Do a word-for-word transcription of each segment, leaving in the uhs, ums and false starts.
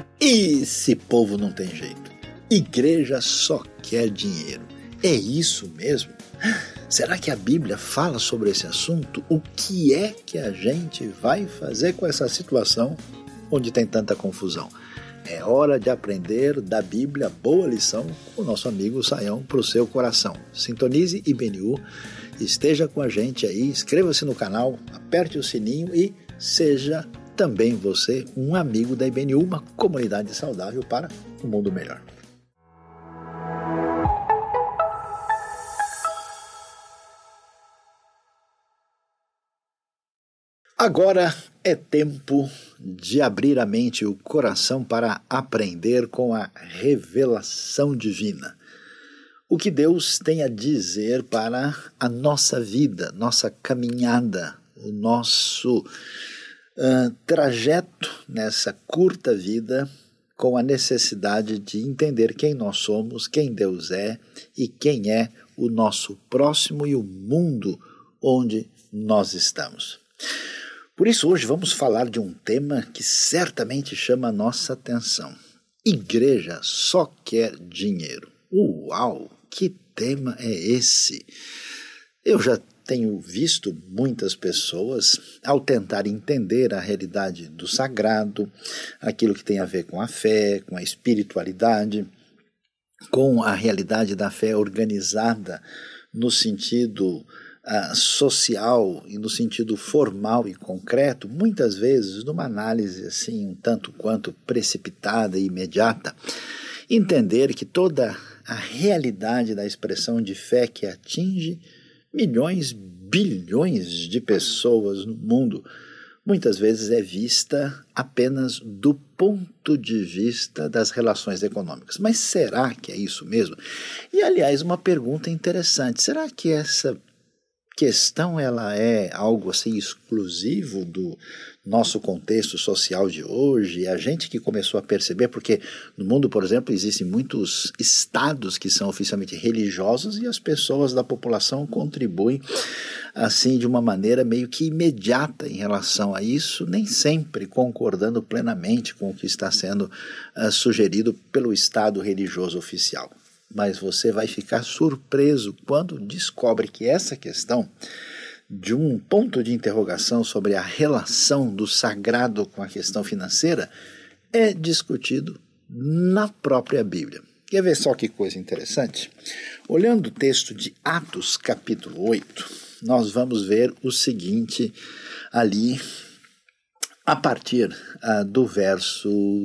E esse povo não tem jeito. Igreja só quer dinheiro. É isso mesmo? Será que a Bíblia fala sobre esse assunto? O que é que a gente vai fazer com essa situação onde tem tanta confusão? É hora de aprender da Bíblia boa lição com o nosso amigo Saião para o seu coração. Sintonize I B N U, esteja com a gente aí, inscreva-se no canal, aperte o sininho e seja também você um amigo da I B N U, uma comunidade saudável para um mundo melhor. Agora é tempo de abrir a mente e o coração para aprender com a revelação divina. O que Deus tem a dizer para a nossa vida, nossa caminhada, o nosso uh, trajeto nessa curta vida, com a necessidade de entender quem nós somos, quem Deus é e quem é o nosso próximo e o mundo onde nós estamos. Por isso, hoje vamos falar de um tema que certamente chama a nossa atenção. Igreja só quer dinheiro. Uau, que tema é esse? Eu já tenho visto muitas pessoas, ao tentar entender a realidade do sagrado, aquilo que tem a ver com a fé, com a espiritualidade, com a realidade da fé organizada no sentido Uh, social e no sentido formal e concreto, muitas vezes numa análise assim um tanto quanto precipitada e imediata, entender que toda a realidade da expressão de fé que atinge milhões, bilhões de pessoas no mundo, muitas vezes é vista apenas do ponto de vista das relações econômicas. Mas será que é isso mesmo? E aliás, uma pergunta interessante, será que essa questão ela é algo assim exclusivo do nosso contexto social de hoje? A gente que começou a perceber, porque no mundo, por exemplo, existem muitos estados que são oficialmente religiosos e as pessoas da população contribuem assim de uma maneira meio que imediata em relação a isso, nem sempre concordando plenamente com o que está sendo uh, sugerido pelo estado religioso oficial. Mas você vai ficar surpreso quando descobre que essa questão de um ponto de interrogação sobre a relação do sagrado com a questão financeira é discutido na própria Bíblia. Quer ver só que coisa interessante? Olhando o texto de Atos capítulo oito, nós vamos ver o seguinte ali a partir uh, do verso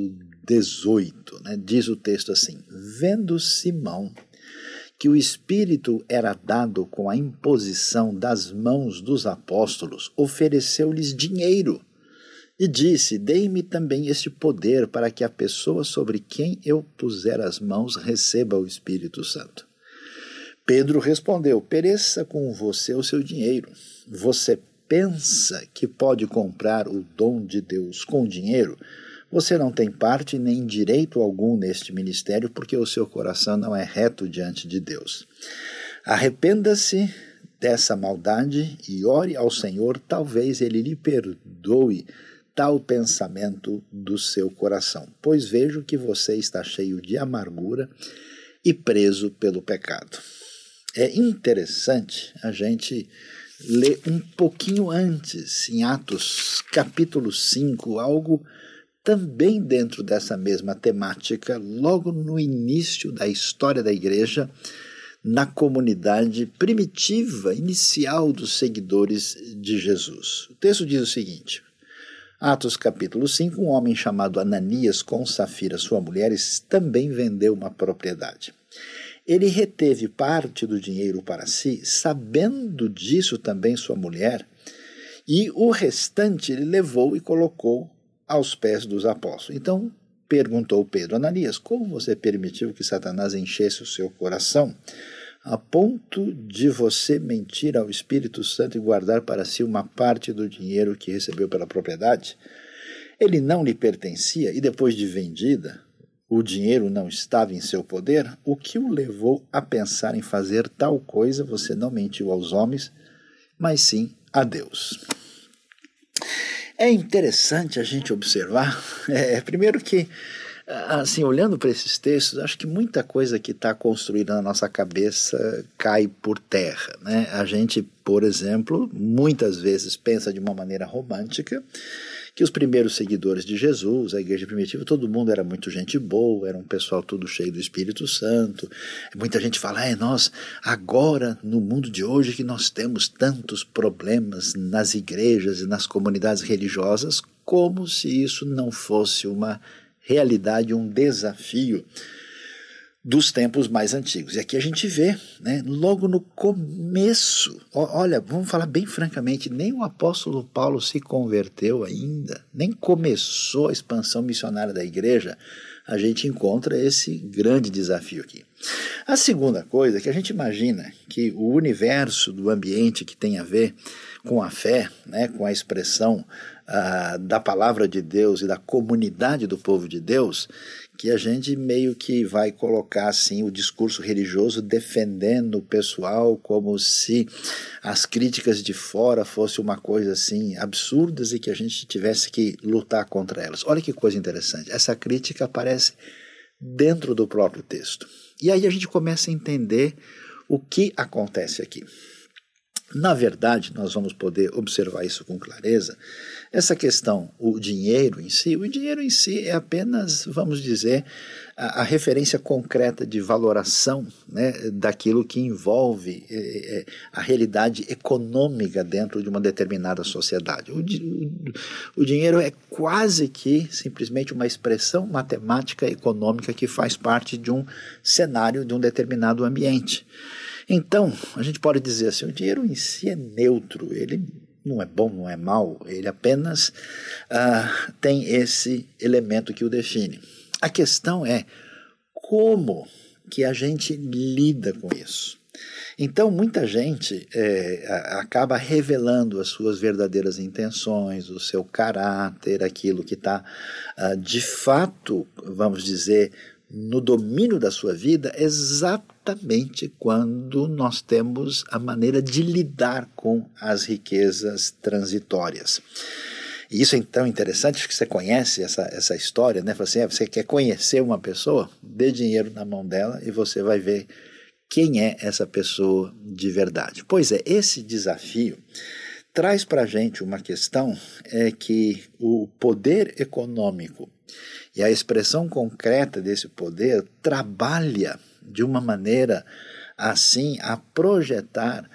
dezoito, né? Diz o texto assim: vendo Simão que o Espírito era dado com a imposição das mãos dos apóstolos, ofereceu-lhes dinheiro e disse: dei-me também este poder para que a pessoa sobre quem eu puser as mãos receba o Espírito Santo. Pedro respondeu: pereça com você o seu dinheiro. Você pensa que pode comprar o dom de Deus com dinheiro? Você não tem parte nem direito algum neste ministério, porque o seu coração não é reto diante de Deus. Arrependa-se dessa maldade e ore ao Senhor, talvez Ele lhe perdoe tal pensamento do seu coração, pois vejo que você está cheio de amargura e preso pelo pecado. É interessante a gente ler um pouquinho antes, em Atos capítulo cinco, algo também dentro dessa mesma temática, logo no início da história da igreja, na comunidade primitiva, inicial dos seguidores de Jesus. O texto diz o seguinte, Atos capítulo cinco, um homem chamado Ananias, com Safira, sua mulher, também vendeu uma propriedade. Ele reteve parte do dinheiro para si, sabendo disso também sua mulher, e o restante ele levou e colocou aos pés dos apóstolos. Então perguntou Pedro: Ananias, como você permitiu que Satanás enchesse o seu coração a ponto de você mentir ao Espírito Santo e guardar para si uma parte do dinheiro que recebeu pela propriedade? Ele não lhe pertencia e depois de vendida, o dinheiro não estava em seu poder? O que o levou a pensar em fazer tal coisa? Você não mentiu aos homens, mas sim a Deus. É interessante a gente observar, é, primeiro que assim, olhando para esses textos, acho que muita coisa que está construída na nossa cabeça cai por terra, né? A gente, por exemplo, muitas vezes pensa de uma maneira romântica que os primeiros seguidores de Jesus, a igreja primitiva, todo mundo era muito gente boa, era um pessoal todo cheio do Espírito Santo. Muita gente fala, é, nós, agora, no mundo de hoje, que nós temos tantos problemas nas igrejas e nas comunidades religiosas, como se isso não fosse uma realidade, um desafio dos tempos mais antigos. E aqui a gente vê, né, logo no começo, olha, vamos falar bem francamente, nem o apóstolo Paulo se converteu ainda, nem começou a expansão missionária da igreja, a gente encontra esse grande desafio aqui. A segunda coisa é que a gente imagina que o universo do ambiente que tem a ver com a fé, né, com a expressão ah, da palavra de Deus e da comunidade do povo de Deus, que a gente meio que vai colocar assim o discurso religioso defendendo o pessoal como se as críticas de fora fossem uma coisa assim absurdas e que a gente tivesse que lutar contra elas. Olha que coisa interessante, essa crítica aparece dentro do próprio texto. E aí a gente começa a entender o que acontece aqui. Na verdade, nós vamos poder observar isso com clareza. Essa questão, o dinheiro em si, o dinheiro em si é apenas, vamos dizer, a, a referência concreta de valoração, né, daquilo que envolve é, é, a realidade econômica dentro de uma determinada sociedade. O, o, o dinheiro é quase que simplesmente uma expressão matemática econômica que faz parte de um cenário de um determinado ambiente. Então, a gente pode dizer assim, o dinheiro em si é neutro, ele não é bom, não é mau, ele apenas ah, tem esse elemento que o define. A questão é como que a gente lida com isso. Então, muita gente é, acaba revelando as suas verdadeiras intenções, o seu caráter, aquilo que está ah, de fato, vamos dizer, no domínio da sua vida, exatamente quando nós temos a maneira de lidar com as riquezas transitórias. E isso é tão interessante que você conhece essa, essa história, né? Você, você quer conhecer uma pessoa, dê dinheiro na mão dela e você vai ver quem é essa pessoa de verdade. Pois é, esse desafio traz para a gente uma questão, é que o poder econômico e a expressão concreta desse poder trabalha de uma maneira assim a projetar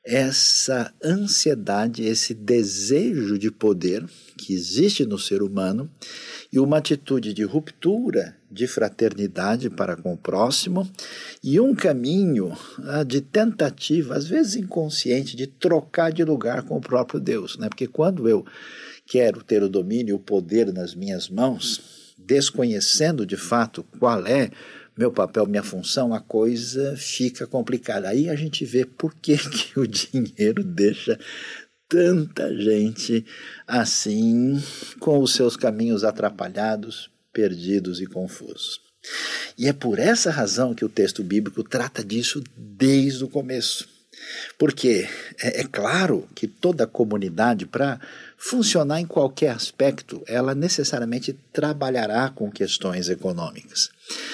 essa ansiedade, esse desejo de poder que existe no ser humano e uma atitude de ruptura de fraternidade para com o próximo e um caminho ah, de tentativa, às vezes inconsciente, de trocar de lugar com o próprio Deus, né? Porque quando eu quero ter o domínio e o poder nas minhas mãos, desconhecendo de fato qual é meu papel, minha função, a coisa fica complicada. Aí a gente vê por que, que o dinheiro deixa tanta gente assim, com os seus caminhos atrapalhados, perdidos e confusos. E é por essa razão que o texto bíblico trata disso desde o começo. Porque é, é claro que toda comunidade, para funcionar em qualquer aspecto, ela necessariamente trabalhará com questões econômicas.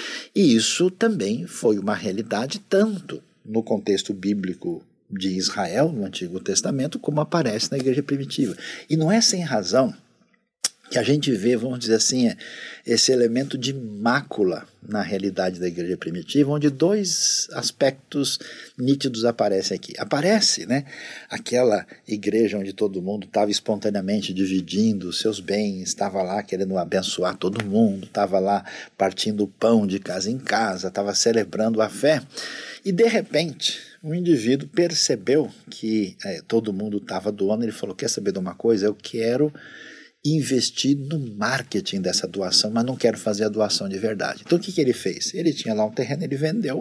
E isso também foi uma realidade tanto no contexto bíblico de Israel, no Antigo Testamento, como aparece na igreja primitiva. E não é sem razão que a gente vê, vamos dizer assim, esse elemento de mácula na realidade da igreja primitiva, onde dois aspectos nítidos aparecem aqui. Aparece, né, aquela igreja onde todo mundo estava espontaneamente dividindo os seus bens, estava lá querendo abençoar todo mundo, estava lá partindo o pão de casa em casa, estava celebrando a fé, e de repente o indivíduo percebeu que é, todo mundo estava doando, ele falou, quer saber de uma coisa? Eu quero investir no marketing dessa doação, mas não quero fazer a doação de verdade. Então o que, que ele fez? Ele tinha lá um terreno, ele vendeu,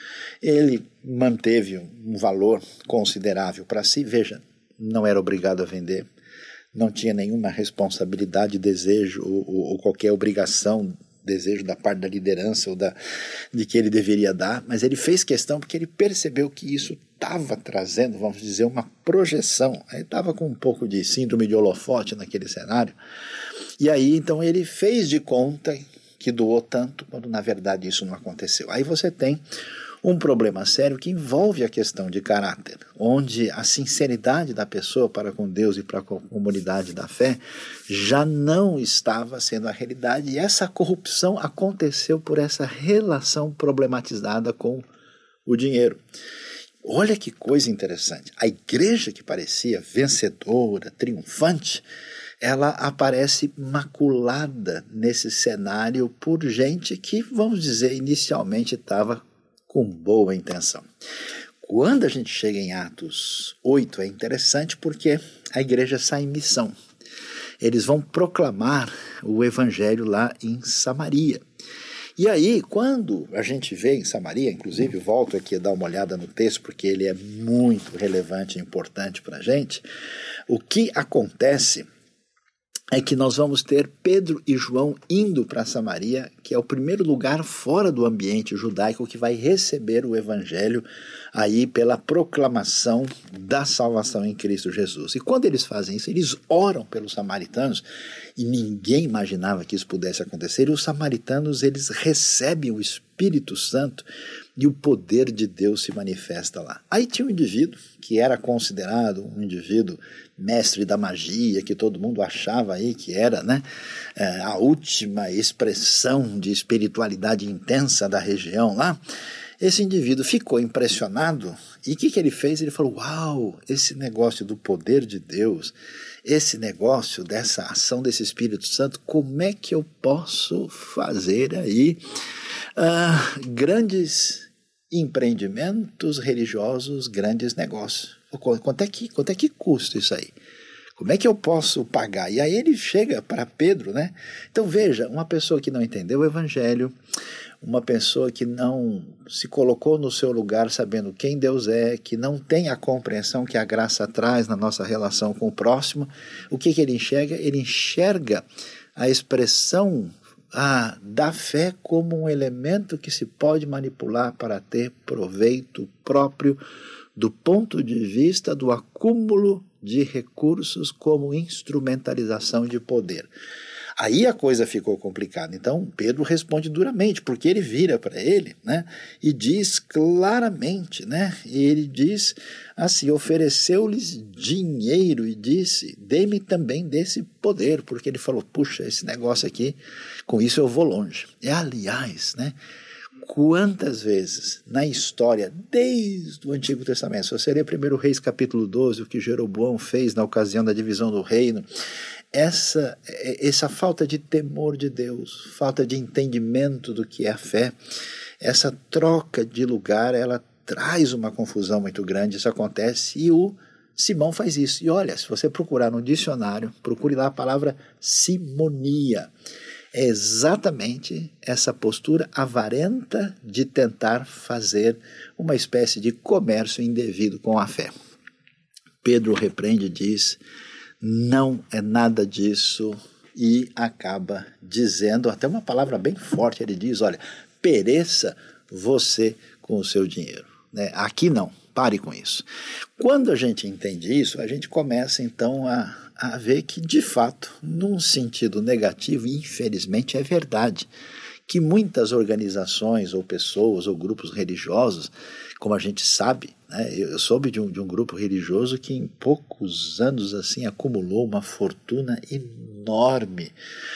ele manteve um valor considerável para si, veja, não era obrigado a vender, não tinha nenhuma responsabilidade, desejo ou, ou, ou qualquer obrigação, desejo da parte da liderança ou da, de que ele deveria dar, mas ele fez questão porque ele percebeu que isso estava trazendo, vamos dizer, uma projeção. Ele estava com um pouco de síndrome de holofote naquele cenário. E aí, então, ele fez de conta que doou tanto, quando na verdade isso não aconteceu. Aí você tem um problema sério que envolve a questão de caráter, onde a sinceridade da pessoa para com Deus e para com a comunidade da fé já não estava sendo a realidade, e essa corrupção aconteceu por essa relação problematizada com o dinheiro. Olha que coisa interessante, a igreja que parecia vencedora, triunfante, ela aparece maculada nesse cenário por gente que, vamos dizer, inicialmente estava com boa intenção. Quando a gente chega em Atos oito, é interessante porque a igreja sai em missão. Eles vão proclamar o evangelho lá em Samaria. E aí, quando a gente vê em Samaria, inclusive volto aqui a dar uma olhada no texto, porque ele é muito relevante e importante para a gente, o que acontece é que nós vamos ter Pedro e João indo para Samaria, que é o primeiro lugar fora do ambiente judaico que vai receber o evangelho aí pela proclamação da salvação em Cristo Jesus. E quando eles fazem isso, eles oram pelos samaritanos, e ninguém imaginava que isso pudesse acontecer, e os samaritanos, eles recebem o Espírito Santo e o poder de Deus se manifesta lá. Aí tinha um indivíduo que era considerado um indivíduo mestre da magia, que todo mundo achava aí que era, né, é, a última expressão de espiritualidade intensa da região lá. Esse indivíduo ficou impressionado, e o que, que ele fez? Ele falou, uau, esse negócio do poder de Deus, esse negócio dessa ação desse Espírito Santo, como é que eu posso fazer aí uh, grandes empreendimentos religiosos, grandes negócios? Quanto é que, quanto é que custa isso aí? Como é que eu posso pagar? E aí ele chega para Pedro, né? Então veja, uma pessoa que não entendeu o evangelho, uma pessoa que não se colocou no seu lugar sabendo quem Deus é, que não tem a compreensão que a graça traz na nossa relação com o próximo, o que, que ele enxerga? Ele enxerga a expressão ah, da fé como um elemento que se pode manipular para ter proveito próprio do ponto de vista do acúmulo de recursos como instrumentalização de poder. Aí a coisa ficou complicada. Então Pedro responde duramente, porque ele vira para ele, né, e diz claramente, né, e ele diz assim, ofereceu-lhes dinheiro e disse, dê-me também desse poder, porque ele falou, puxa, esse negócio aqui, com isso eu vou longe. E aliás, né, quantas vezes na história, desde o Antigo Testamento, se você ler primeiro Reis capítulo doze, o que Jeroboão fez na ocasião da divisão do reino, essa, essa falta de temor de Deus, falta de entendimento do que é a fé, essa troca de lugar, ela traz uma confusão muito grande, isso acontece, e o Simão faz isso. E olha, se você procurar no dicionário, procure lá a palavra simonia. É exatamente essa postura avarenta de tentar fazer uma espécie de comércio indevido com a fé. Pedro repreende e diz, não é nada disso, e acaba dizendo, até uma palavra bem forte, ele diz, olha, pereça você com o seu dinheiro, né? Aqui não, pare com isso. Quando a gente entende isso, a gente começa então a a ver que, de fato, num sentido negativo, infelizmente é verdade, que muitas organizações ou pessoas ou grupos religiosos, como a gente sabe, né, eu soube de um, de um grupo religioso que em poucos anos assim acumulou uma fortuna enorme,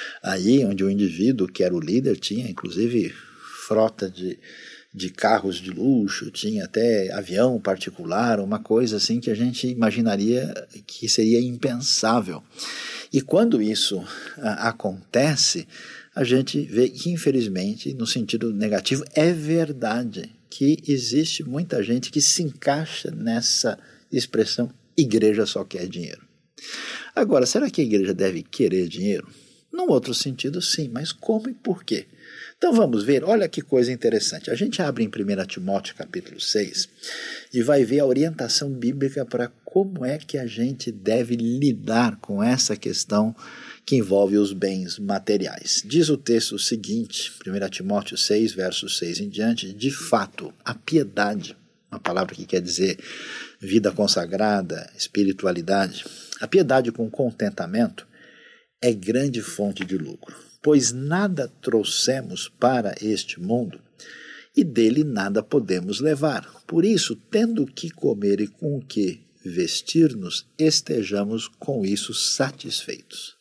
aí onde o indivíduo que era o líder tinha inclusive frota de de carros de luxo, tinha até avião particular, uma coisa assim que a gente imaginaria que seria impensável. E quando isso a, acontece, a gente vê que, infelizmente, no sentido negativo, é verdade que existe muita gente que se encaixa nessa expressão, igreja só quer dinheiro. Agora, será que a igreja deve querer dinheiro? Num outro sentido, sim, mas como e por quê? Então vamos ver, olha que coisa interessante. A gente abre em primeiro Timóteo capítulo seis e vai ver a orientação bíblica para como é que a gente deve lidar com essa questão que envolve os bens materiais. Diz o texto o seguinte, primeiro Timóteo seis, versos seis em diante, de fato, a piedade, uma palavra que quer dizer vida consagrada, espiritualidade, a piedade com contentamento é grande fonte de lucro. pois nada trouxemos para este mundo, e dele nada podemos levar. Por isso, tendo o que comer e com o que vestir-nos, estejamos com isso satisfeitos.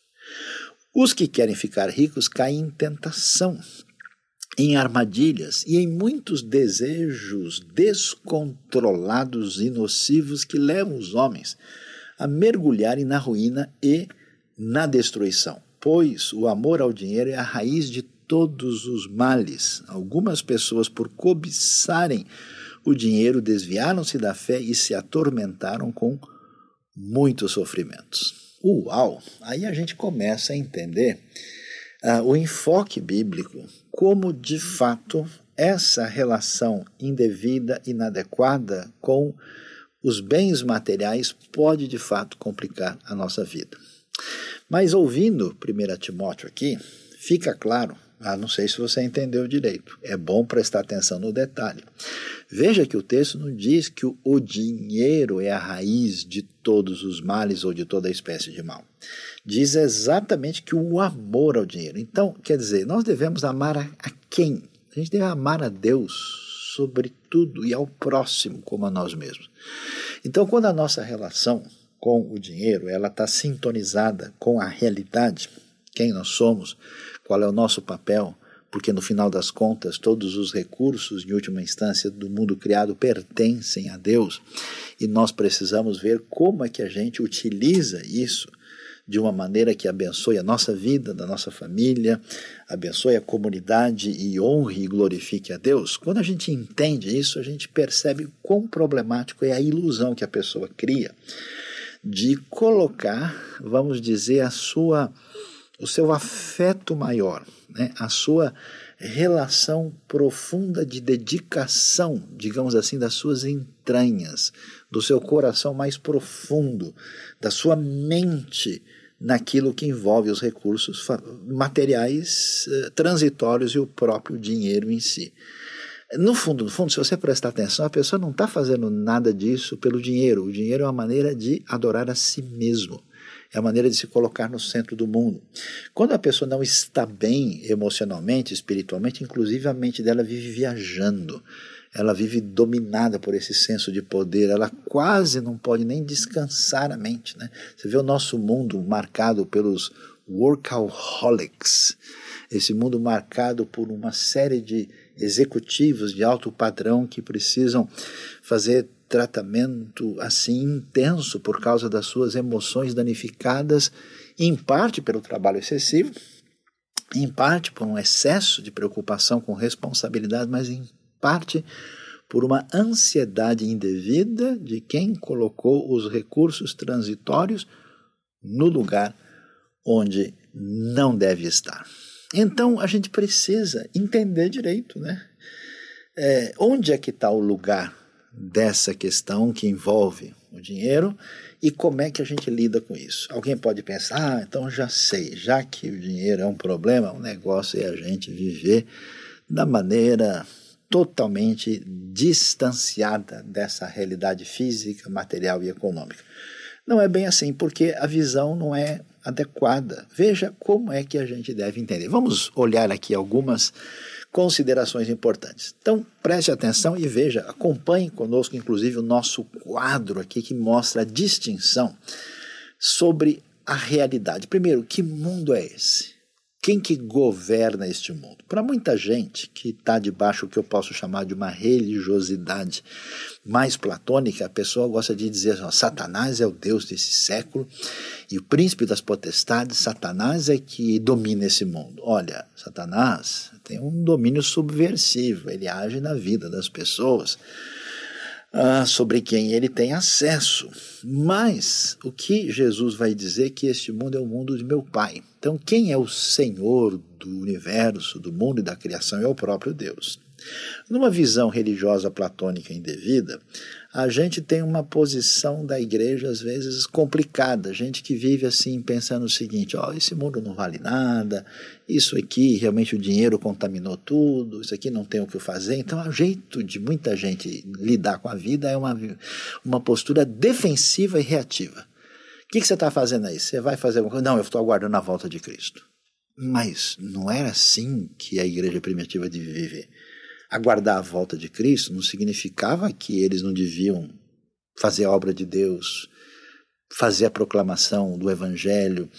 Os que querem ficar ricos caem em tentação, em armadilhas e em muitos desejos descontrolados e nocivos que levam os homens a mergulharem na ruína e na destruição. Pois o amor ao dinheiro é a raiz de todos os males. Algumas pessoas, por cobiçarem o dinheiro, desviaram-se da fé e se atormentaram com muitos sofrimentos. Uau! Aí a gente começa a entender uh, o enfoque bíblico, como de fato essa relação indevida, inadequada com os bens materiais pode de fato complicar a nossa vida. Mas ouvindo primeiro Timóteo aqui, fica claro, ah, não sei se você entendeu direito, é bom prestar atenção no detalhe. Veja que o texto não diz que o, o dinheiro é a raiz de todos os males ou de toda espécie de mal. Diz exatamente que o amor ao dinheiro. Então, quer dizer, nós devemos amar a, a quem? A gente deve amar a Deus sobre tudo e ao próximo como a nós mesmos. Então, quando a nossa relação com o dinheiro, ela está sintonizada com a realidade, quem nós somos, qual é o nosso papel, porque no final das contas todos os recursos, em última instância, do mundo criado pertencem a Deus, e nós precisamos ver como é que a gente utiliza isso de uma maneira que abençoe a nossa vida, da nossa família, abençoe a comunidade e honre e glorifique a Deus. Quando a gente entende isso, a gente percebe quão problemático é a ilusão que a pessoa cria de colocar, vamos dizer, a sua, o seu afeto maior, né? A sua relação profunda de dedicação, digamos assim, das suas entranhas, do seu coração mais profundo, da sua mente, naquilo que envolve os recursos materiais eh, transitórios e o próprio dinheiro em si. No fundo, no fundo, se você prestar atenção, a pessoa não está fazendo nada disso pelo dinheiro. O dinheiro é uma maneira de adorar a si mesmo. É a maneira de se colocar no centro do mundo. Quando a pessoa não está bem emocionalmente, espiritualmente, inclusive a mente dela vive viajando. Ela vive dominada por esse senso de poder. Ela quase não pode nem descansar a mente, né? Você vê o nosso mundo marcado pelos workaholics. Esse mundo marcado por uma série de executivos de alto padrão que precisam fazer tratamento assim intenso por causa das suas emoções danificadas, em parte pelo trabalho excessivo, em parte por um excesso de preocupação com responsabilidade, mas em parte por uma ansiedade indevida de quem colocou os recursos transitórios no lugar onde não deve estar. Então, a gente precisa entender direito, né? É, onde é que está o lugar dessa questão que envolve o dinheiro e como é que a gente lida com isso? Alguém pode pensar, ah, então já sei, já que o dinheiro é um problema, o negócio é a gente viver da maneira totalmente distanciada dessa realidade física, material e econômica. Não é bem assim, porque a visão não é adequada. Veja como é que a gente deve entender. Vamos olhar aqui algumas considerações importantes. Então, preste atenção e veja, acompanhe conosco, inclusive, o nosso quadro aqui que mostra a distinção sobre a realidade. Primeiro, que mundo é esse? Quem que governa este mundo? Para muita gente que está debaixo do que eu posso chamar de uma religiosidade mais platônica, a pessoa gosta de dizer assim, ó, Satanás é o Deus desse século e o príncipe das potestades, Satanás é que domina esse mundo. Olha, Satanás tem um domínio subversivo, ele age na vida das pessoas, Ah, sobre quem ele tem acesso. Mas o que Jesus vai dizer é que este mundo é o mundo de meu Pai. Então quem é o Senhor do universo, do mundo e da criação é o próprio Deus. Numa visão religiosa platônica indevida, a gente tem uma posição da igreja às vezes complicada, gente que vive assim pensando o seguinte, ó, esse mundo não vale nada, isso aqui realmente o dinheiro contaminou tudo, isso aqui não tem o que fazer. Então o jeito de muita gente lidar com a vida é uma, uma postura defensiva e reativa. O que, que você está fazendo aí? Você vai fazer alguma coisa? Não, eu estou aguardando a volta de Cristo. Mas não era assim que a igreja primitiva devia viver. Aguardar a volta de Cristo não significava que eles não deviam fazer a obra de Deus, fazer a proclamação do Evangelho,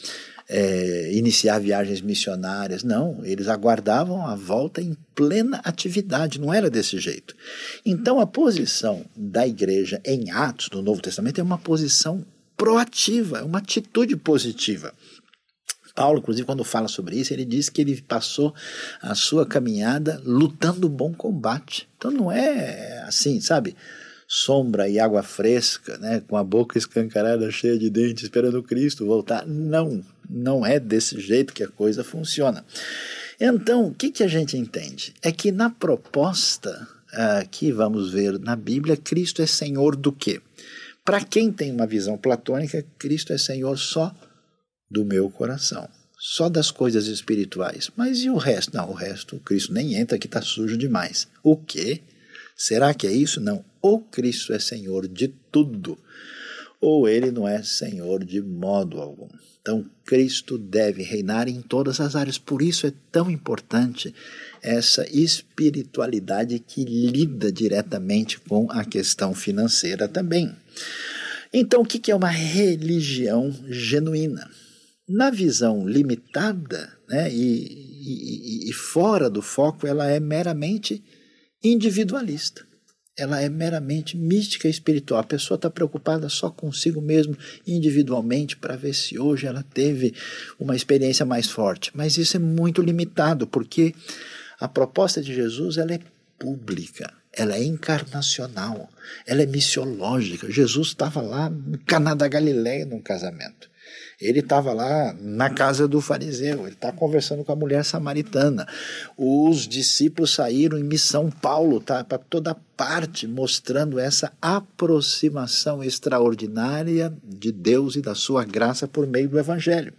é, iniciar viagens missionárias. Não, eles aguardavam a volta em plena atividade, não era desse jeito. Então a posição da igreja em Atos, no Novo Testamento, é uma posição proativa, é uma atitude positiva. Paulo, inclusive, quando fala sobre isso, ele diz que ele passou a sua caminhada lutando o bom combate. Então não é assim, sabe, sombra e água fresca, né, com a boca escancarada, cheia de dentes, esperando Cristo voltar. Não, não é desse jeito que a coisa funciona. Então, o que, que a gente entende? É que na proposta uh, que vamos ver na Bíblia, Cristo é Senhor do quê? Para quem tem uma visão platônica, Cristo é Senhor só do meu coração, só das coisas espirituais. Mas e o resto? Não, o resto, Cristo nem entra, que está sujo demais. O quê? Será que é isso? Não. Ou Cristo é Senhor de tudo, ou Ele não é Senhor de modo algum. Então, Cristo deve reinar em todas as áreas. Por isso é tão importante essa espiritualidade que lida diretamente com a questão financeira também. Então, o que é uma religião genuína? Na visão limitada, né, e, e, e fora do foco, ela é meramente individualista. Ela é meramente mística e espiritual. A pessoa está preocupada só consigo mesmo, individualmente, para ver se hoje ela teve uma experiência mais forte. Mas isso é muito limitado, porque a proposta de Jesus ela é pública, ela é encarnacional, ela é missiológica. Jesus estava lá no Caná da Galileia num casamento. Ele estava lá na casa do fariseu, ele está conversando com a mulher samaritana. Os discípulos saíram em missão, Paulo está para toda parte mostrando essa aproximação extraordinária de Deus e da sua graça por meio do Evangelho.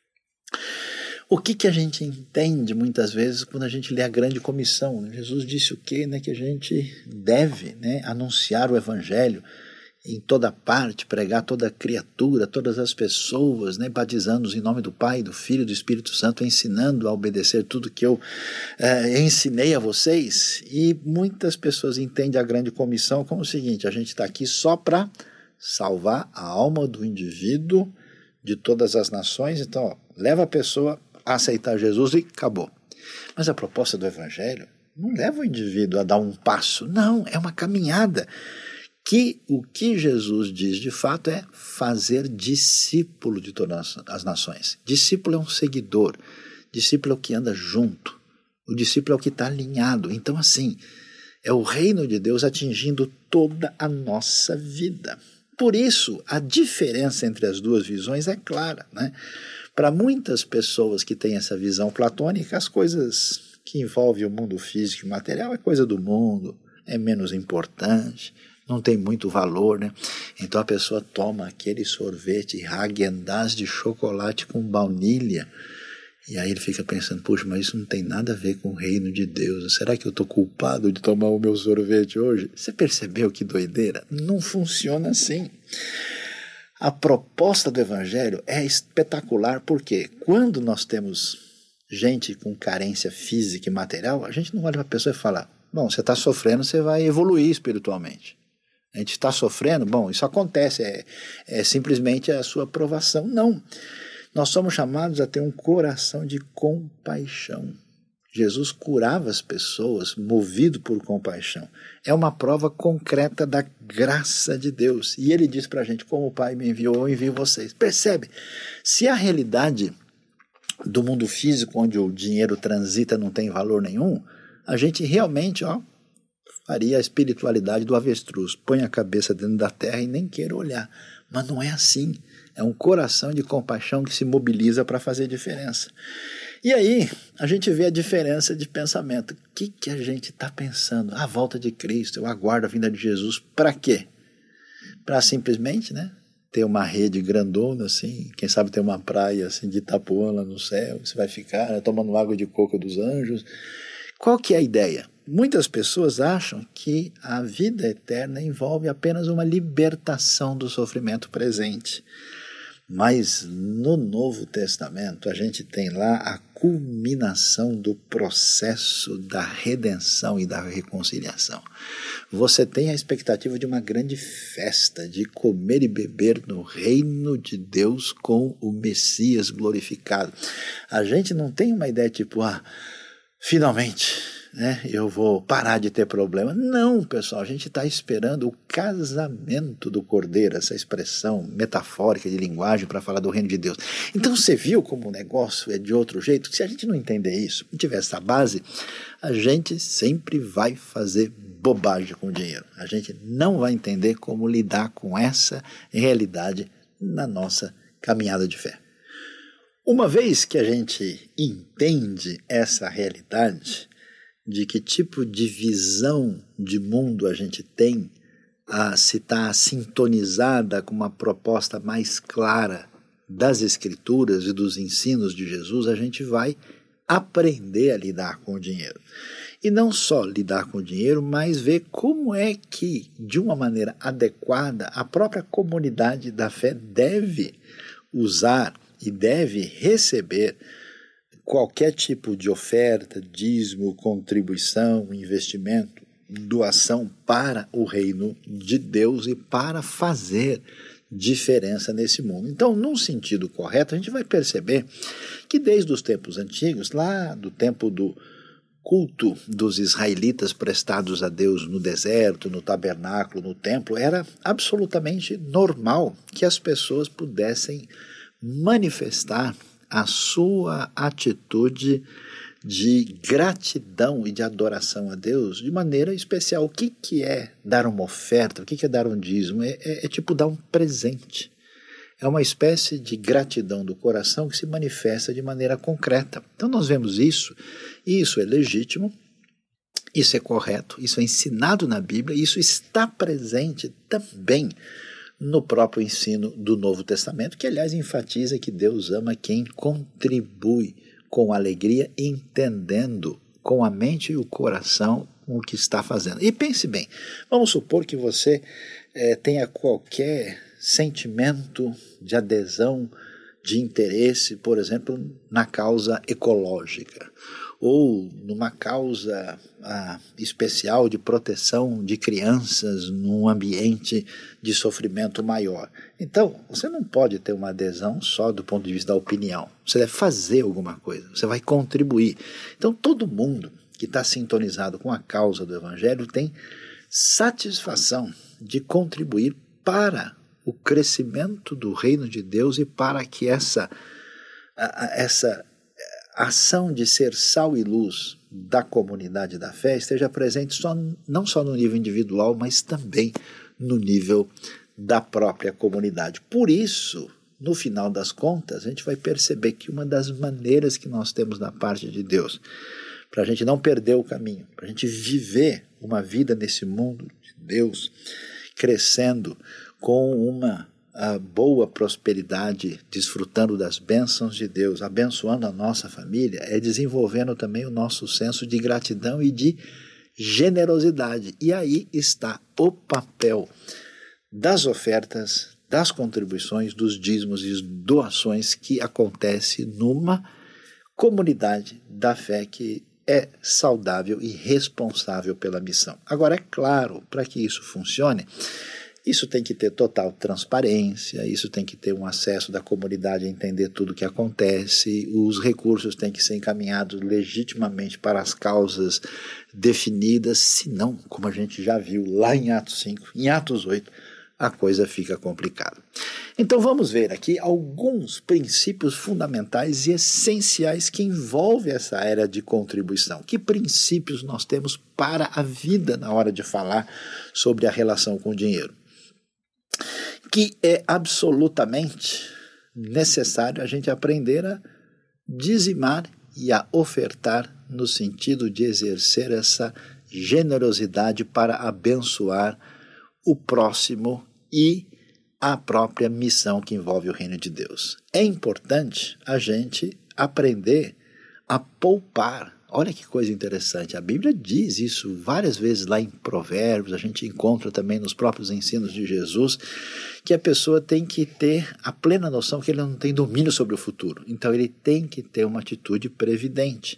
O que, que a gente entende muitas vezes quando a gente lê a grande comissão? Jesus disse o quê? Né? Que a gente deve, né, anunciar o Evangelho em toda parte, pregar toda criatura, todas as pessoas, né, batizando-os em nome do Pai, do Filho e do Espírito Santo, ensinando a obedecer tudo que eu eh, ensinei a vocês. E muitas pessoas entendem a grande comissão como o seguinte: a gente está aqui só para salvar a alma do indivíduo de todas as nações. Então, ó, leva a pessoa a aceitar Jesus e acabou. Mas a proposta do Evangelho não leva o indivíduo a dar um passo, não, é uma caminhada. Que o que Jesus diz de fato é fazer discípulo de todas as nações. Discípulo é um seguidor, discípulo é o que anda junto, o discípulo é o que está alinhado. Então, assim, é o reino de Deus atingindo toda a nossa vida. Por isso, a diferença entre as duas visões é clara, né? Para muitas pessoas que têm essa visão platônica, as coisas que envolvem o mundo físico e material é coisa do mundo, é menos importante, não tem muito valor, né? Então a pessoa toma aquele sorvete Häagen-Dazs de chocolate com baunilha, e aí ele fica pensando, puxa, mas isso não tem nada a ver com o reino de Deus. Será que eu estou culpado de tomar o meu sorvete hoje? Você percebeu que doideira? Não funciona assim. A proposta do Evangelho é espetacular, porque quando nós temos gente com carência física e material, a gente não olha para a pessoa e fala, bom, você está sofrendo, você vai evoluir espiritualmente. A gente está sofrendo, bom, isso acontece, é, é simplesmente a sua provação. Não, nós somos chamados a ter um coração de compaixão. Jesus curava as pessoas movido por compaixão. É uma prova concreta da graça de Deus. E ele diz para a gente, como o Pai me enviou, eu envio vocês. Percebe? Se a realidade do mundo físico, onde o dinheiro transita, não tem valor nenhum, a gente realmente, ó, faria a espiritualidade do avestruz, põe a cabeça dentro da terra e nem queira olhar. Mas não é assim. É um coração de compaixão que se mobiliza para fazer diferença. E aí, a gente vê a diferença de pensamento. O que, que a gente está pensando? A volta de Cristo, eu aguardo a vinda de Jesus. Para quê? Para simplesmente, né, ter uma rede grandona, assim, quem sabe ter uma praia assim, de Itapuã lá no céu, você vai ficar, né, tomando água de coco dos anjos. Qual que é a ideia? Muitas pessoas acham que a vida eterna envolve apenas uma libertação do sofrimento presente. Mas no Novo Testamento a gente tem lá a culminação do processo da redenção e da reconciliação. Você tem a expectativa de uma grande festa, de comer e beber no reino de Deus com o Messias glorificado. A gente não tem uma ideia tipo, ah, finalmente, né, eu vou parar de ter problema. Não, pessoal, a gente está esperando o casamento do Cordeiro, essa expressão metafórica de linguagem para falar do reino de Deus. Então você viu como o negócio é de outro jeito? Se a gente não entender isso, não tiver essa base, a gente sempre vai fazer bobagem com o dinheiro. A gente não vai entender como lidar com essa realidade na nossa caminhada de fé. Uma vez que a gente entende essa realidade, de que tipo de visão de mundo a gente tem, a, se está sintonizada com uma proposta mais clara das Escrituras e dos ensinos de Jesus, a gente vai aprender a lidar com o dinheiro. E não só lidar com o dinheiro, mas ver como é que, de uma maneira adequada, a própria comunidade da fé deve usar e deve receber qualquer tipo de oferta, dízimo, contribuição, investimento, doação para o reino de Deus e para fazer diferença nesse mundo. Então, num sentido correto, a gente vai perceber que desde os tempos antigos, lá do tempo do culto dos israelitas prestados a Deus no deserto, no tabernáculo, no templo, era absolutamente normal que as pessoas pudessem manifestar a sua atitude de gratidão e de adoração a Deus de maneira especial. O que, que é dar uma oferta? O que, que é dar um dízimo? É, é, é tipo dar um presente. É uma espécie de gratidão do coração que se manifesta de maneira concreta. Então nós vemos isso, e isso é legítimo, isso é correto, isso é ensinado na Bíblia, isso está presente também no próprio ensino do Novo Testamento, que aliás enfatiza que Deus ama quem contribui com alegria, entendendo com a mente e o coração o que está fazendo. E pense bem, vamos supor que você é, tenha qualquer sentimento de adesão, de interesse, por exemplo, na causa ecológica, ou numa causa ah, especial de proteção de crianças num ambiente de sofrimento maior. Então, você não pode ter uma adesão só do ponto de vista da opinião. Você deve fazer alguma coisa, você vai contribuir. Então, todo mundo que está sintonizado com a causa do Evangelho tem satisfação de contribuir para o crescimento do reino de Deus e para que essa, essa ação de ser sal e luz da comunidade da fé esteja presente só, não só no nível individual, mas também no nível da própria comunidade. Por isso, no final das contas, a gente vai perceber que uma das maneiras que nós temos da parte de Deus, para a gente não perder o caminho, para a gente viver uma vida nesse mundo de Deus, crescendo com uma a boa prosperidade, desfrutando das bênçãos de Deus, abençoando a nossa família, é desenvolvendo também o nosso senso de gratidão e de generosidade. E aí está o papel das ofertas, das contribuições, dos dízimos e doações que acontece numa comunidade da fé que é saudável e responsável pela missão. Agora, é claro, para que isso funcione, isso tem que ter total transparência, isso tem que ter um acesso da comunidade a entender tudo o que acontece, os recursos têm que ser encaminhados legitimamente para as causas definidas, senão, como a gente já viu lá em Atos cinco, em Atos oito, a coisa fica complicada. Então vamos ver aqui alguns princípios fundamentais e essenciais que envolvem essa área de contribuição. Que princípios nós temos para a vida na hora de falar sobre a relação com o dinheiro? Que é absolutamente necessário a gente aprender a dizimar e a ofertar no sentido de exercer essa generosidade para abençoar o próximo e a própria missão que envolve o reino de Deus. É importante a gente aprender a poupar Olha que coisa interessante, a Bíblia diz isso várias vezes lá em Provérbios, a gente encontra também nos próprios ensinos de Jesus, que a pessoa tem que ter a plena noção que ele não tem domínio sobre o futuro, então ele tem que ter uma atitude previdente.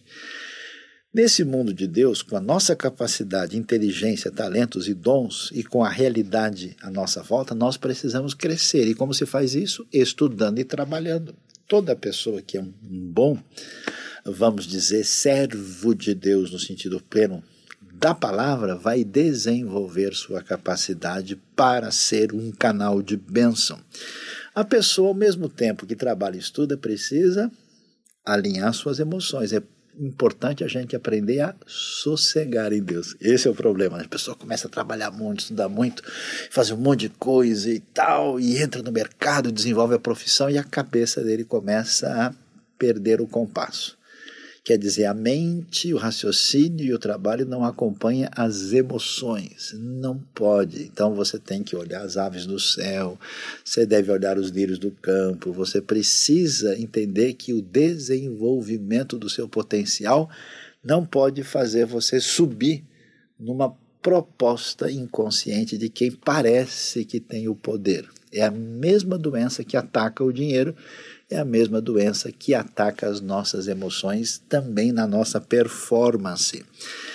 Nesse mundo de Deus, com a nossa capacidade, inteligência, talentos e dons, e com a realidade à nossa volta, nós precisamos crescer. E como se faz isso? Estudando e trabalhando. Toda pessoa que é um bom, vamos dizer, servo de Deus no sentido pleno da palavra, vai desenvolver sua capacidade para ser um canal de bênção. A pessoa, ao mesmo tempo que trabalha e estuda, precisa alinhar suas emoções. É importante a gente aprender a sossegar em Deus. Esse é o problema. A pessoa começa a trabalhar muito, estudar muito, fazer um monte de coisa e tal, e entra no mercado, desenvolve a profissão e a cabeça dele começa a perder o compasso. Quer dizer, a mente, o raciocínio e o trabalho não acompanham as emoções. Não pode. Então você tem que olhar as aves do céu, você deve olhar os lírios do campo, você precisa entender que o desenvolvimento do seu potencial não pode fazer você subir numa proposta inconsciente de quem parece que tem o poder. É a mesma doença que ataca o dinheiro, é a mesma doença que ataca as nossas emoções também na nossa performance.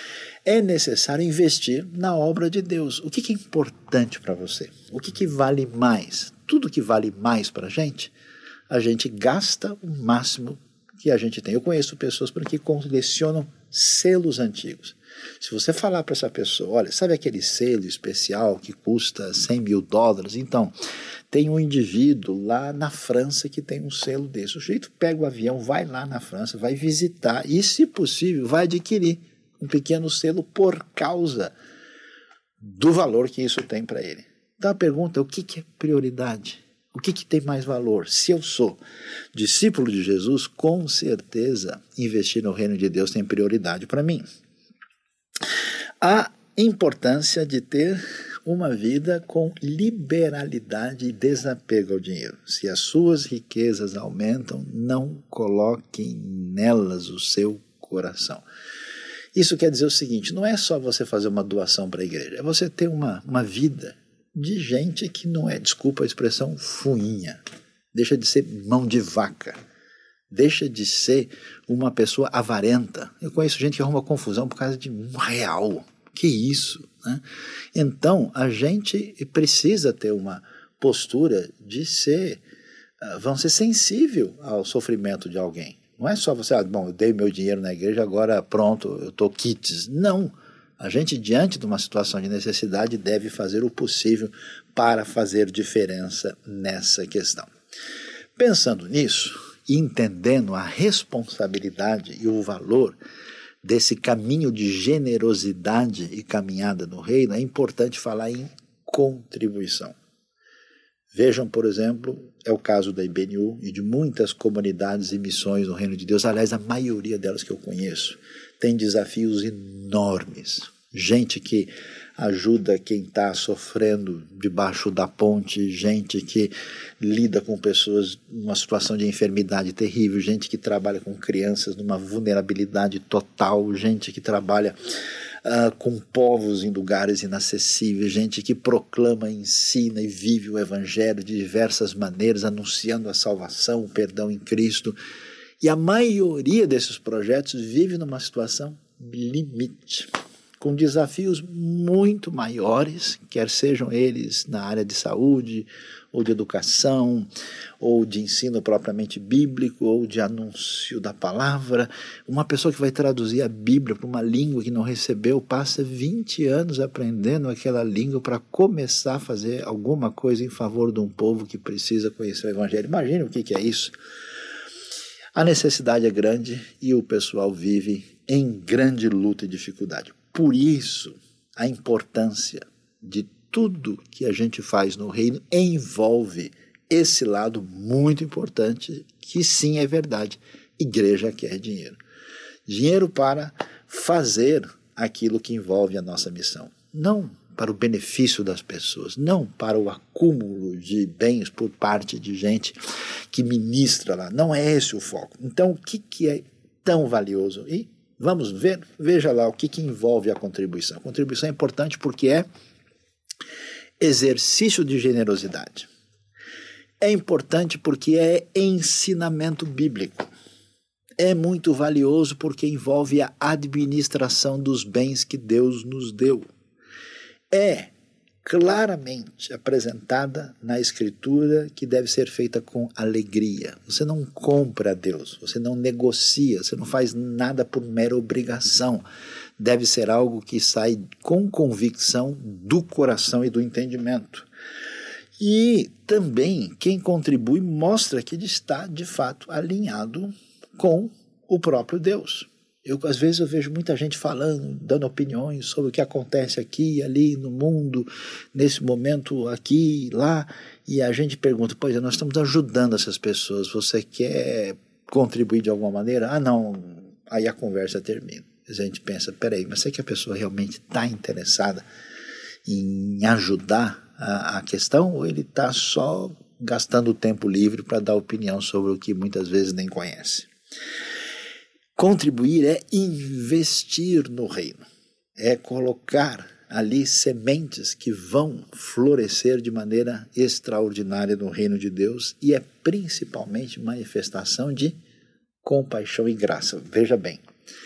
É necessário investir na obra de Deus. O que, que é importante para você? O que, que vale mais? Tudo que vale mais para a gente, a gente gasta o máximo que a gente tem. Eu conheço pessoas que colecionam selos antigos. Se você falar para essa pessoa, olha, sabe aquele selo especial que custa cem mil dólares? Então, tem um indivíduo lá na França que tem um selo desse. O sujeito pega o avião, vai lá na França, vai visitar e, se possível, vai adquirir um pequeno selo por causa do valor que isso tem para ele. Então a pergunta é, o que, que é prioridade? O que, que tem mais valor? Se eu sou discípulo de Jesus, com certeza investir no reino de Deus tem prioridade para mim. A importância de ter uma vida com liberalidade e desapego ao dinheiro. Se as suas riquezas aumentam, não coloquem nelas o seu coração. Isso quer dizer o seguinte, não é só você fazer uma doação para a igreja, é você ter uma, uma vida de gente que não é, desculpa a expressão, fuinha. Deixa de ser mão de vaca. Deixa de ser uma pessoa avarenta. Eu conheço gente que arruma confusão por causa de um real. Que isso? Né? Então, a gente precisa ter uma postura de ser, vamos ser sensível ao sofrimento de alguém. Não é só você, ah, bom, eu dei meu dinheiro na igreja, agora pronto, eu estou quites. Não. A gente, diante de uma situação de necessidade, deve fazer o possível para fazer diferença nessa questão. Pensando nisso, e entendendo a responsabilidade e o valor desse caminho de generosidade e caminhada no reino, é importante falar em contribuição. Vejam, por exemplo, é o caso da I B N U e de muitas comunidades e missões no reino de Deus, aliás, a maioria delas que eu conheço, tem desafios enormes. Gente que ajuda quem está sofrendo debaixo da ponte, gente que lida com pessoas numa situação de enfermidade terrível, gente que trabalha com crianças numa vulnerabilidade total, gente que trabalha uh, com povos em lugares inacessíveis, gente que proclama, ensina e vive o evangelho de diversas maneiras, anunciando a salvação, o perdão em Cristo. E a maioria desses projetos vive numa situação limite, com desafios muito maiores, quer sejam eles na área de saúde, ou de educação, ou de ensino propriamente bíblico, ou de anúncio da palavra. Uma pessoa que vai traduzir a Bíblia para uma língua que não recebeu, passa vinte anos aprendendo aquela língua para começar a fazer alguma coisa em favor de um povo que precisa conhecer o Evangelho. Imagine o que, que é isso. A necessidade é grande e o pessoal vive em grande luta e dificuldade. Por isso, a importância de tudo que a gente faz no reino envolve esse lado muito importante, que sim é verdade. Igreja quer dinheiro. Dinheiro para fazer aquilo que envolve a nossa missão. Não para o benefício das pessoas, não para o acúmulo de bens por parte de gente que ministra lá. Não é esse o foco. Então, o que, que é tão valioso? E Vamos ver? Veja lá o que, que envolve a contribuição. A contribuição é importante porque é exercício de generosidade. É importante porque é ensinamento bíblico. É muito valioso porque envolve a administração dos bens que Deus nos deu. É claramente apresentada na Escritura que deve ser feita com alegria. Você não compra a Deus, você não negocia, você não faz nada por mera obrigação. Deve ser algo que sai com convicção do coração e do entendimento. E também quem contribui mostra que ele está, de fato, alinhado com o próprio Deus. Eu, às vezes eu vejo muita gente falando, dando opiniões sobre o que acontece aqui, ali no mundo, nesse momento aqui, lá, e a gente pergunta, pois é, nós estamos ajudando essas pessoas, você quer contribuir de alguma maneira? Ah, não, aí a conversa termina. A gente pensa, peraí, mas será que a pessoa realmente está interessada em ajudar a, a questão, ou ele está só gastando o tempo livre para dar opinião sobre o que muitas vezes nem conhece? Contribuir é investir no reino, é colocar ali sementes que vão florescer de maneira extraordinária no reino de Deus e é principalmente manifestação de compaixão e graça. Veja bem,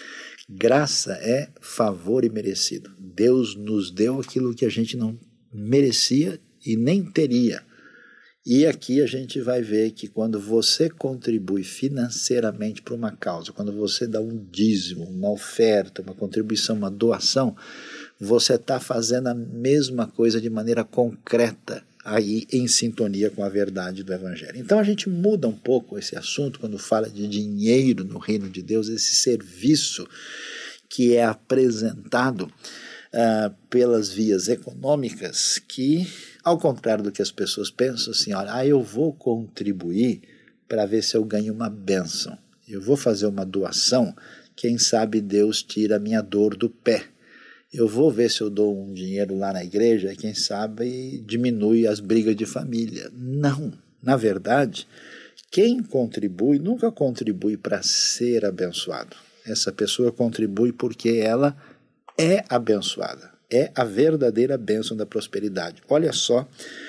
graça é favor imerecido. Deus nos deu aquilo que a gente não merecia e nem teria. E aqui a gente vai ver que quando você contribui financeiramente para uma causa, quando você dá um dízimo, uma oferta, uma contribuição, uma doação, você está fazendo a mesma coisa de maneira concreta, aí em sintonia com a verdade do Evangelho. Então a gente muda um pouco esse assunto quando fala de dinheiro no reino de Deus, esse serviço que é apresentado uh, pelas vias econômicas que... Ao contrário do que as pessoas pensam, assim, olha, ah, eu vou contribuir para ver se eu ganho uma bênção. Eu vou fazer uma doação, quem sabe Deus tira a minha dor do pé. Eu vou ver se eu dou um dinheiro lá na igreja, quem sabe diminui as brigas de família. Não, na verdade, quem contribui nunca contribui para ser abençoado. Essa pessoa contribui porque ela é abençoada. É a verdadeira bênção da prosperidade. Olha só,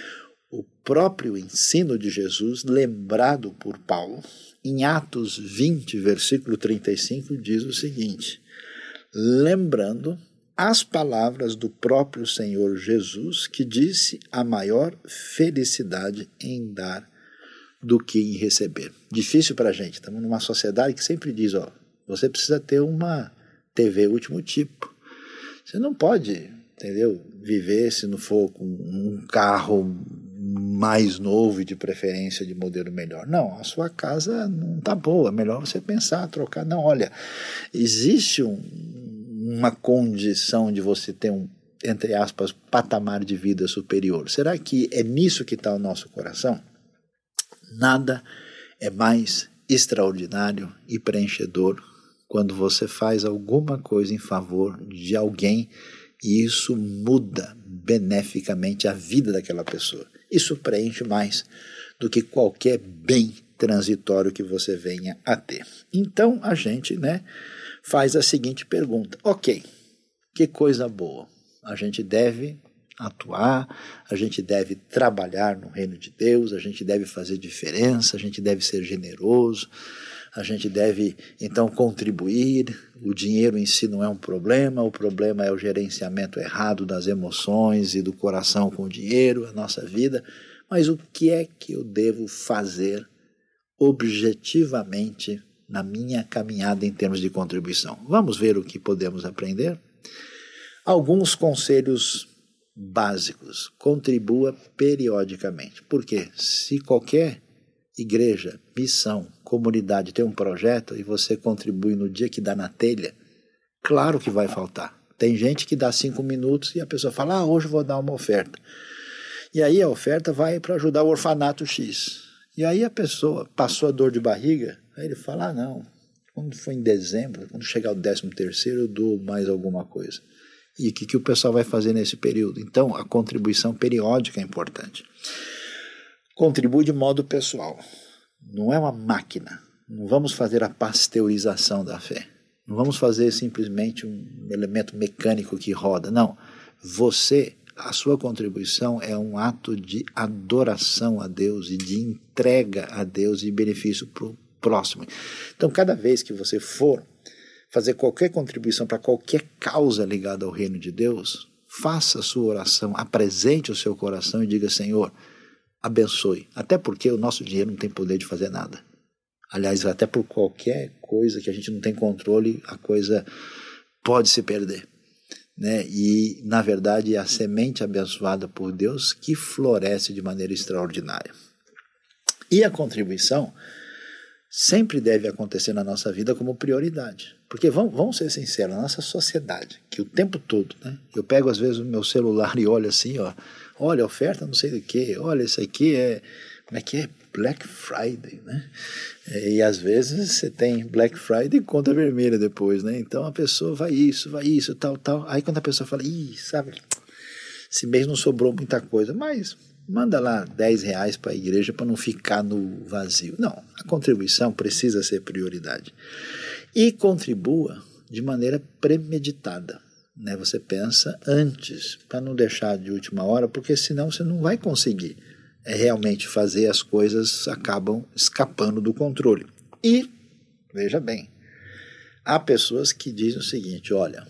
o próprio ensino de Jesus, lembrado por Paulo, em Atos vinte, versículo trinta e cinco, diz o seguinte, lembrando as palavras do próprio Senhor Jesus, que disse a maior felicidade em dar do que em receber. Difícil para a gente, estamos numa sociedade que sempre diz, ó, você precisa ter uma T V último tipo. Você não pode, entendeu, viver se não for com um carro mais novo e de preferência de modelo melhor. Não, a sua casa não está boa, é melhor você pensar, trocar. Não, olha, existe um, uma condição de você ter um, entre aspas, patamar de vida superior. Será que é nisso que está o nosso coração? Nada é mais extraordinário e preenchedor quando você faz alguma coisa em favor de alguém e isso muda beneficamente a vida daquela pessoa. Isso preenche mais do que qualquer bem transitório que você venha a ter. Então a gente, né, faz a seguinte pergunta. Ok, que coisa boa. A gente deve atuar, a gente deve trabalhar no reino de Deus, a gente deve fazer diferença, a gente deve ser generoso, a gente deve, então, contribuir. O dinheiro em si não é um problema, o problema é o gerenciamento errado das emoções e do coração com o dinheiro, a nossa vida. Mas o que é que eu devo fazer objetivamente na minha caminhada em termos de contribuição? Vamos ver o que podemos aprender? Alguns conselhos básicos. Contribua periodicamente. Por quê? Se qualquer igreja, missão, comunidade tem um projeto e você contribui no dia que dá na telha, claro que vai faltar. Tem gente que dá cinco minutos e a pessoa fala, ah, hoje vou dar uma oferta. E aí a oferta vai para ajudar o orfanato X. E aí a pessoa passou a dor de barriga, aí ele fala, ah, não, quando for em dezembro, quando chegar o décimo terceiro, eu dou mais alguma coisa. E o que, que o pessoal vai fazer nesse período? Então, a contribuição periódica é importante. Contribui de modo pessoal. Não é uma máquina. Não vamos fazer a pasteurização da fé. Não vamos fazer simplesmente um elemento mecânico que roda. Não. Você, a sua contribuição é um ato de adoração a Deus e de entrega a Deus e benefício para o próximo. Então, cada vez que você for fazer qualquer contribuição para qualquer causa ligada ao reino de Deus, faça a sua oração, apresente o seu coração e diga: Senhor, abençoe. Até porque o nosso dinheiro não tem poder de fazer nada. Aliás, até por qualquer coisa que a gente não tem controle, a coisa pode se perder, né? E, na verdade, é a semente abençoada por Deus que floresce de maneira extraordinária. E a contribuição sempre deve acontecer na nossa vida como prioridade. Porque, vamos, vamos ser sinceros, a nossa sociedade, que o tempo todo, né? Eu pego às vezes o meu celular e olho assim, ó, olha, oferta não sei do que, olha, isso aqui é, como é que é? Black Friday, né? E às vezes você tem Black Friday e conta vermelha depois, né? Então a pessoa vai isso, vai isso, tal, tal. Aí quando a pessoa fala, ih, sabe, esse mês não sobrou muita coisa, mas manda lá dez reais para a igreja para não ficar no vazio. Não, a contribuição precisa ser prioridade. E contribua de maneira premeditada, né? Você pensa antes, para não deixar de última hora, porque senão você não vai conseguir é realmente fazer, as coisas acabam escapando do controle. E, veja bem, há pessoas que dizem o seguinte: olha,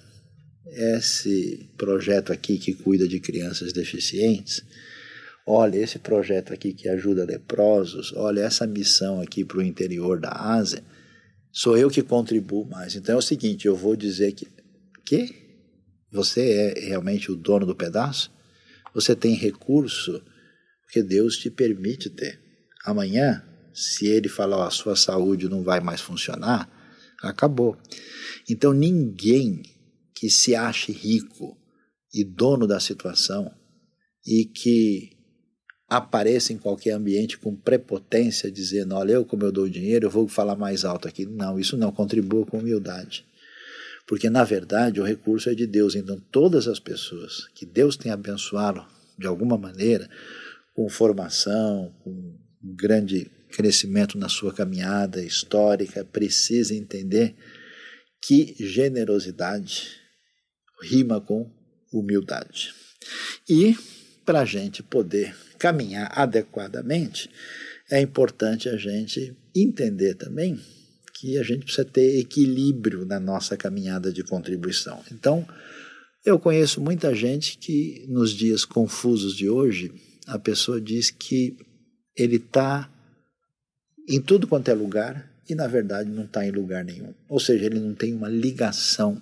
esse projeto aqui que cuida de crianças deficientes, olha, esse projeto aqui que ajuda leprosos, olha, essa missão aqui para o interior da Ásia, sou eu que contribuo mais. Então é o seguinte, eu vou dizer que, que você é realmente o dono do pedaço? Você tem recurso que Deus te permite ter. Amanhã, se ele falar, ó, a sua saúde não vai mais funcionar, acabou. Então ninguém que se ache rico e dono da situação e que apareça em qualquer ambiente com prepotência, dizendo, olha, eu como eu dou dinheiro, eu vou falar mais alto aqui. Não, isso não, contribua com humildade. Porque na verdade o recurso é de Deus. Então todas as pessoas que Deus tem abençoado de alguma maneira, com formação, com um grande crescimento na sua caminhada histórica, precisa entender que generosidade rima com humildade. E para a gente poder caminhar adequadamente, é importante a gente entender também que a gente precisa ter equilíbrio na nossa caminhada de contribuição. Então, eu conheço muita gente que nos dias confusos de hoje, a pessoa diz que ele está em tudo quanto é lugar e, na verdade, não está em lugar nenhum. Ou seja, ele não tem uma ligação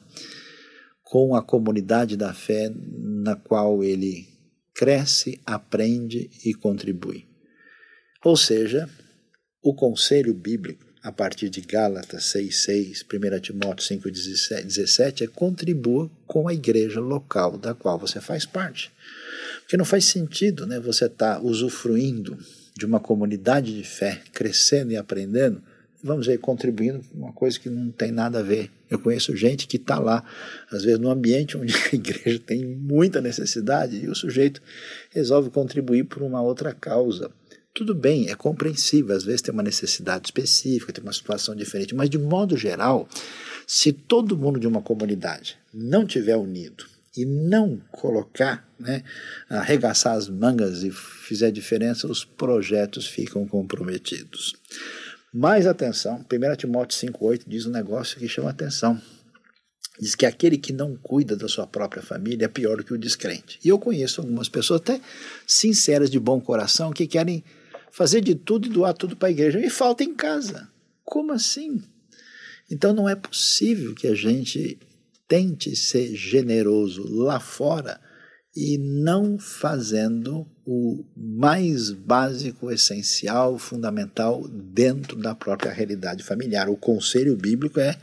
com a comunidade da fé na qual ele cresce, aprende e contribui. Ou seja, o conselho bíblico, a partir de Gálatas seis, seis, primeira Timóteo cinco, dezessete, é contribua com a igreja local da qual você faz parte. Porque não faz sentido, né, você estar tá usufruindo de uma comunidade de fé, crescendo e aprendendo, vamos dizer, contribuindo com uma coisa que não tem nada a ver. Eu conheço gente que está lá, às vezes, num ambiente onde a igreja tem muita necessidade e o sujeito resolve contribuir por uma outra causa. Tudo bem, é compreensível, às vezes tem uma necessidade específica, tem uma situação diferente, mas de modo geral, se todo mundo de uma comunidade não tiver unido e não colocar, né, arregaçar as mangas e fizer diferença, os projetos ficam comprometidos. Mais atenção, primeira Timóteo cinco, oito diz um negócio que chama atenção. Diz que aquele que não cuida da sua própria família é pior do que o descrente. E eu conheço algumas pessoas até sinceras, de bom coração, que querem fazer de tudo e doar tudo para a igreja e falta em casa. Como assim? Então não é possível que a gente tente ser generoso lá fora e não fazendo o mais básico, essencial, fundamental dentro da própria realidade familiar. O conselho bíblico é: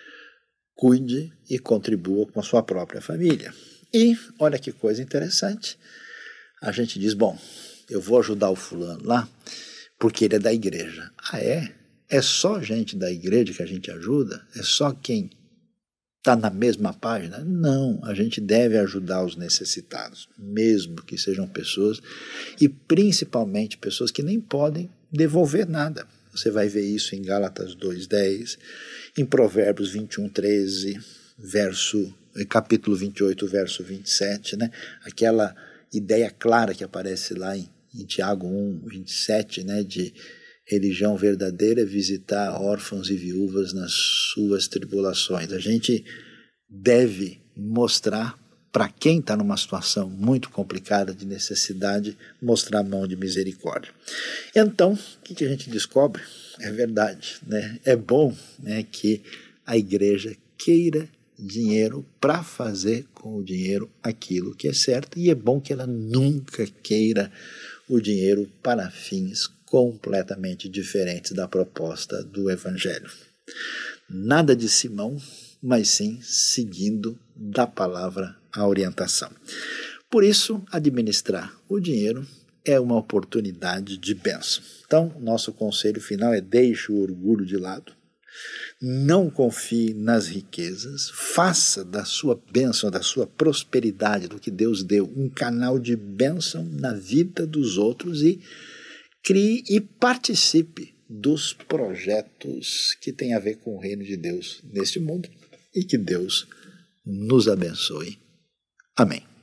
cuide e contribua com a sua própria família. E, olha que coisa interessante, a gente diz, bom, eu vou ajudar o fulano lá porque ele é da igreja. Ah, é? É só gente da igreja que a gente ajuda? É só quem está na mesma página? Não, a gente deve ajudar os necessitados, mesmo que sejam pessoas, e principalmente pessoas que nem podem devolver nada. Você vai ver isso em Gálatas dois, dez, em Provérbios vinte e um, treze, verso, capítulo vinte e oito, verso vinte e sete, né? Aquela ideia clara que aparece lá em, em Tiago um, vinte e sete, né? De religião verdadeira é visitar órfãos e viúvas nas suas tribulações. A gente deve mostrar para quem está numa situação muito complicada de necessidade, mostrar a mão de misericórdia. Então, o que, que a gente descobre? É verdade, né? É bom, né, que a igreja queira dinheiro para fazer com o dinheiro aquilo que é certo, e é bom que ela nunca queira o dinheiro para fins completamente diferentes da proposta do Evangelho. Nada de Simão, mas sim seguindo da palavra a orientação. Por isso, administrar o dinheiro é uma oportunidade de bênção. Então, nosso conselho final é: deixe o orgulho de lado, não confie nas riquezas, faça da sua bênção, da sua prosperidade, do que Deus deu, um canal de bênção na vida dos outros e crie e participe dos projetos que têm a ver com o reino de Deus neste mundo, e que Deus nos abençoe. Amém.